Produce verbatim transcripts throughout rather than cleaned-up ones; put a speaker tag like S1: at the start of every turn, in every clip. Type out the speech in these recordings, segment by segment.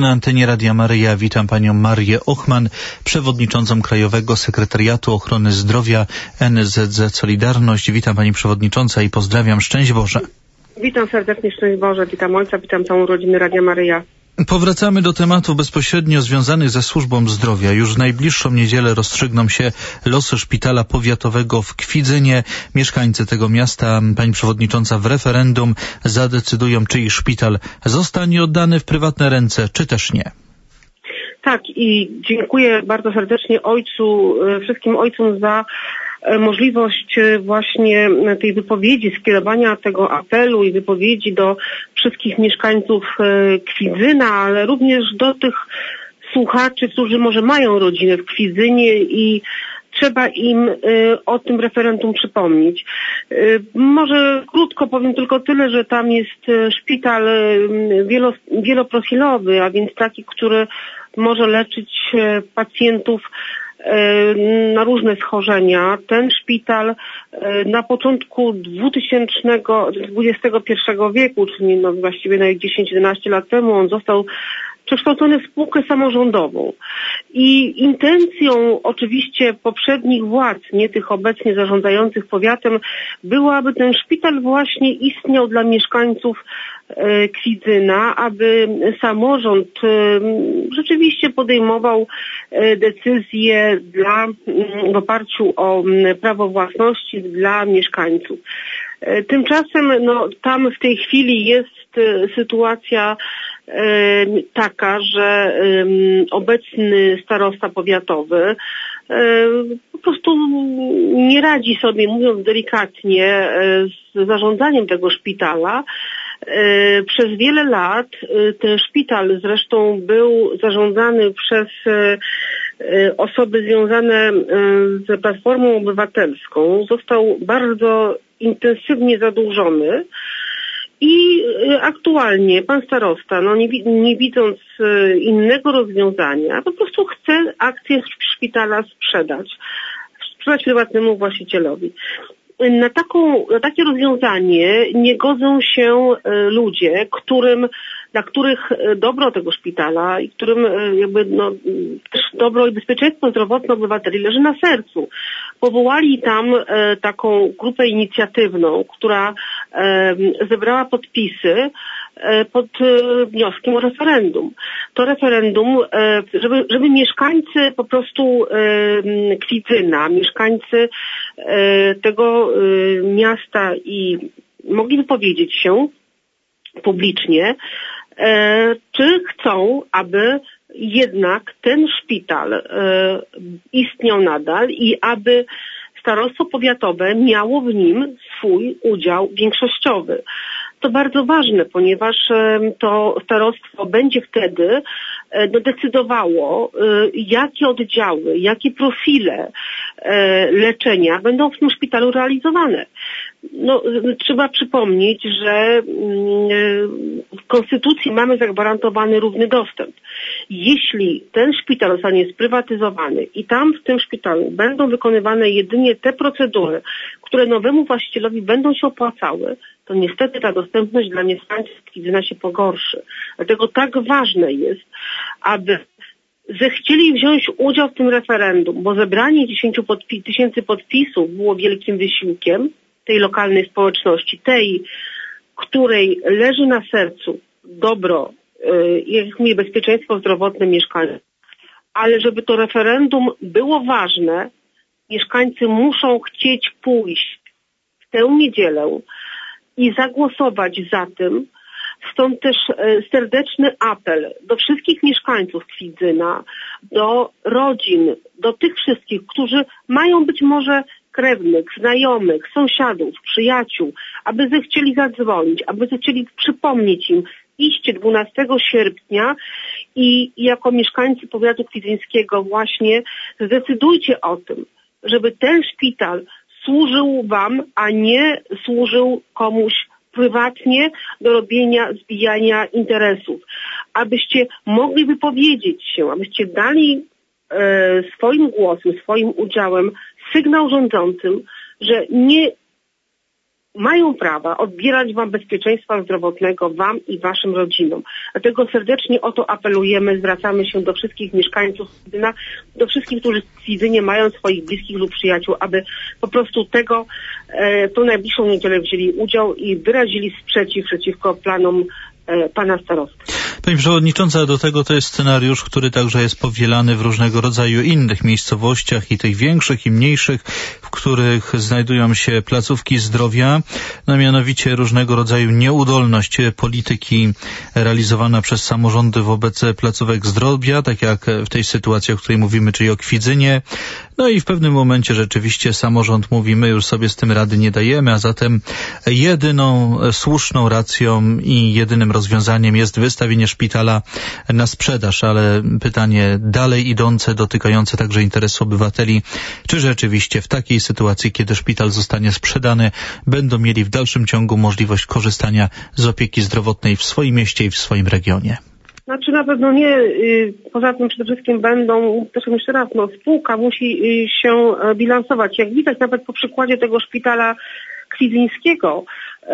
S1: Na antenie Radia Maryja witam panią Marię Ochman, przewodniczącą Krajowego Sekretariatu Ochrony Zdrowia N Z Z Solidarność. Witam pani przewodnicząca i pozdrawiam. Szczęść Boże.
S2: Witam serdecznie, szczęść Boże. Witam ojca, witam całą rodzinę Radia Maryja.
S1: Powracamy do tematów bezpośrednio związanych ze służbą zdrowia. Już w najbliższą niedzielę rozstrzygną się losy szpitala powiatowego w Kwidzynie. Mieszkańcy tego miasta, pani przewodnicząca, w referendum zadecydują, czy ich szpital zostanie oddany w prywatne ręce, czy też nie.
S2: Tak, i dziękuję bardzo serdecznie ojcu, wszystkim ojcom za możliwość właśnie tej wypowiedzi, skierowania tego apelu i wypowiedzi do wszystkich mieszkańców Kwidzyna, ale również do tych słuchaczy, którzy może mają rodzinę w Kwidzynie i trzeba im o tym referendum przypomnieć. Może krótko powiem tylko tyle, że tam jest szpital wielo, wieloprofilowy, a więc taki, który może leczyć pacjentów na różne schorzenia. Ten szpital na początku dwutysięcznego pierwszego wieku, czyli no właściwie nawet dziesięć jedenaście lat temu, on został przekształcony w spółkę samorządową. I intencją oczywiście poprzednich władz, nie tych obecnie zarządzających powiatem, było, aby ten szpital właśnie istniał dla mieszkańców Kwidzyna, aby samorząd rzeczywiście podejmował decyzje dla, w oparciu o prawo własności dla mieszkańców. Tymczasem no, tam w tej chwili jest sytuacja taka, że obecny starosta powiatowy po prostu nie radzi sobie, mówiąc delikatnie, z zarządzaniem tego szpitala. Przez wiele lat ten szpital zresztą był zarządzany przez osoby związane z Platformą Obywatelską. Został bardzo intensywnie zadłużony. I aktualnie pan starosta, no nie, nie widząc innego rozwiązania, po prostu chce akcję szpitala sprzedać, sprzedać prywatnemu właścicielowi. Na, taką, na takie rozwiązanie nie godzą się ludzie, którym, dla których dobro tego szpitala i którym jakby no, też dobro i bezpieczeństwo zdrowotne obywateli leży na sercu. Powołali tam e, taką grupę inicjatywną, która e, zebrała podpisy e, pod e, wnioskiem o referendum. To referendum, e, żeby, żeby mieszkańcy po prostu e, Kwidzyna, mieszkańcy e, tego e, miasta i mogli wypowiedzieć się publicznie, e, czy chcą, aby jednak ten szpital e, istniał nadal i aby starostwo powiatowe miało w nim swój udział większościowy. To bardzo ważne, ponieważ e, to starostwo będzie wtedy e, decydowało, e, jakie oddziały, jakie profile e, leczenia będą w tym szpitalu realizowane. No, trzeba przypomnieć, że w Konstytucji mamy zagwarantowany równy dostęp. Jeśli ten szpital zostanie sprywatyzowany i tam w tym szpitalu będą wykonywane jedynie te procedury, które nowemu właścicielowi będą się opłacały, to niestety ta dostępność dla mieszkańców Kwidzyna się pogorszy. Dlatego tak ważne jest, aby zechcieli wziąć udział w tym referendum, bo zebranie dziesięć tysięcy podpisów było wielkim wysiłkiem tej lokalnej społeczności, tej, której leży na sercu dobro, jak mówię, bezpieczeństwo zdrowotne mieszkańców. Ale żeby to referendum było ważne, mieszkańcy muszą chcieć pójść w tę niedzielę i zagłosować za tym. Stąd też serdeczny apel do wszystkich mieszkańców Kwidzyna, do rodzin, do tych wszystkich, którzy mają być może krewnych, znajomych, sąsiadów, przyjaciół, aby zechcieli zadzwonić, aby zechcieli przypomnieć im, iście dwunastego sierpnia i jako mieszkańcy powiatu kwidzyńskiego właśnie zdecydujcie o tym, żeby ten szpital służył wam, a nie służył komuś prywatnie do robienia, zbijania interesów. Abyście mogli wypowiedzieć się, abyście dali e, swoim głosem, swoim udziałem sygnał rządzącym, że nie mają prawa odbierać wam bezpieczeństwa zdrowotnego, wam i waszym rodzinom. Dlatego serdecznie o to apelujemy, zwracamy się do wszystkich mieszkańców Kwidzyna, do wszystkich, którzy w Kwidzynie mają swoich bliskich lub przyjaciół, aby po prostu tego, e, tą najbliższą niedzielę wzięli udział i wyrazili sprzeciw przeciwko planom e, pana starosty.
S1: Pani przewodnicząca, do tego to jest scenariusz, który także jest powielany w różnego rodzaju innych miejscowościach, i tych większych, i mniejszych, w których znajdują się placówki zdrowia, no mianowicie różnego rodzaju nieudolność polityki realizowana przez samorządy wobec placówek zdrowia, tak jak w tej sytuacji, o której mówimy, czyli o Kwidzynie. No i w pewnym momencie rzeczywiście samorząd mówi, my już sobie z tym rady nie dajemy, a zatem jedyną słuszną racją i jedynym rozwiązaniem jest wystawienie szpitala na sprzedaż, ale pytanie dalej idące, dotykające także interesu obywateli, czy rzeczywiście w takiej sytuacji, kiedy szpital zostanie sprzedany, będą mieli w dalszym ciągu możliwość korzystania z opieki zdrowotnej w swoim mieście i w swoim regionie?
S2: Znaczy na pewno nie. Poza tym przede wszystkim będą, też jeszcze raz, no, spółka musi się bilansować. Jak widać nawet po przykładzie tego szpitala kwidzyńskiego,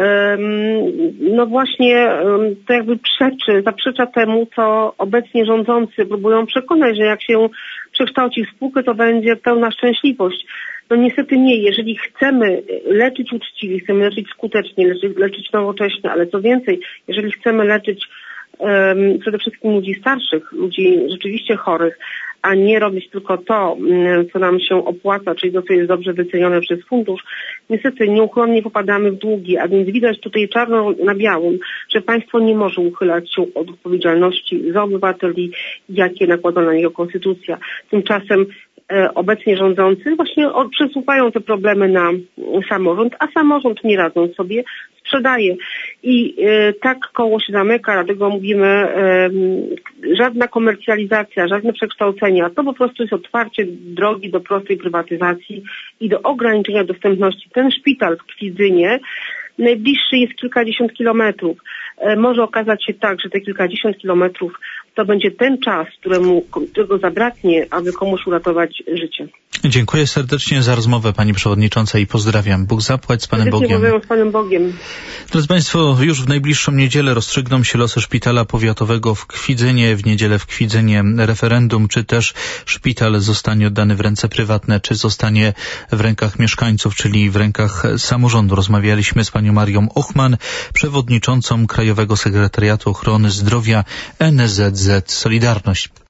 S2: no właśnie to jakby przeczy, zaprzecza temu, co obecnie rządzący próbują przekonać, że jak się przekształci w spółkę, to będzie pełna szczęśliwość. No niestety nie. Jeżeli chcemy leczyć uczciwie, chcemy leczyć skutecznie, leczyć, leczyć nowocześnie, ale co więcej, jeżeli chcemy leczyć um, przede wszystkim ludzi starszych, ludzi rzeczywiście chorych, a nie robić tylko to, co nam się opłaca, czyli to, co jest dobrze wycenione przez fundusz, niestety nieuchronnie popadamy w długi, a więc widać tutaj czarno na białym, że państwo nie może uchylać się od odpowiedzialności za obywateli, jakie nakłada na niego konstytucja. Tymczasem e, obecnie rządzący właśnie od, przesuwają te problemy na samorząd, a samorząd nie radząc sobie sprzedaje. I e, tak koło się zamyka, dlatego mówimy e, żadna komercjalizacja, żadne przekształcenia, to po prostu jest otwarcie drogi do prostej prywatyzacji i do ograniczenia dostępności. Ten szpital w Kwidzynie najbliższy jest kilkadziesiąt kilometrów. E, może okazać się tak, że te kilkadziesiąt kilometrów to będzie ten czas, któremu, którego zabraknie, aby komuś uratować życie.
S1: Dziękuję serdecznie za rozmowę, pani przewodnicząca, i pozdrawiam. Bóg zapłać, z Panem Bogiem.
S2: Pozdrawiam z Panem Bogiem.
S1: Drodzy Państwo, już w najbliższą niedzielę rozstrzygną się losy szpitala powiatowego w Kwidzynie. W niedzielę w Kwidzynie referendum, czy też szpital zostanie oddany w ręce prywatne, czy zostanie w rękach mieszkańców, czyli w rękach samorządu. Rozmawialiśmy z panią Marią Ochman, przewodniczącą Krajowego Sekretariatu Ochrony Zdrowia N S Z Z Solidarność.